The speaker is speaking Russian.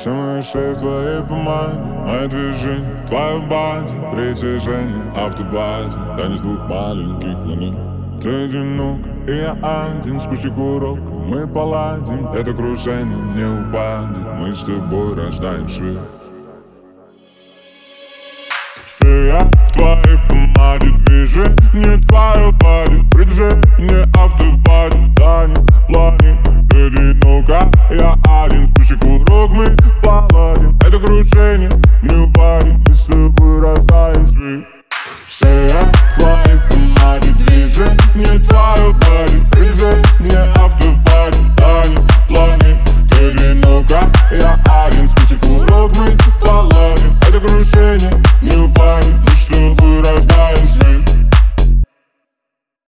Все мои шеи в твоей помаде, мои движения, твоя бади, притяжение, автобазе. Танец двух маленьких минут. Ты одинок, и я один, спустив урок, мы поладим. Это крушение не упадет, мы с тобой рождаем свет. Все я в твоей помаде, движение, твоя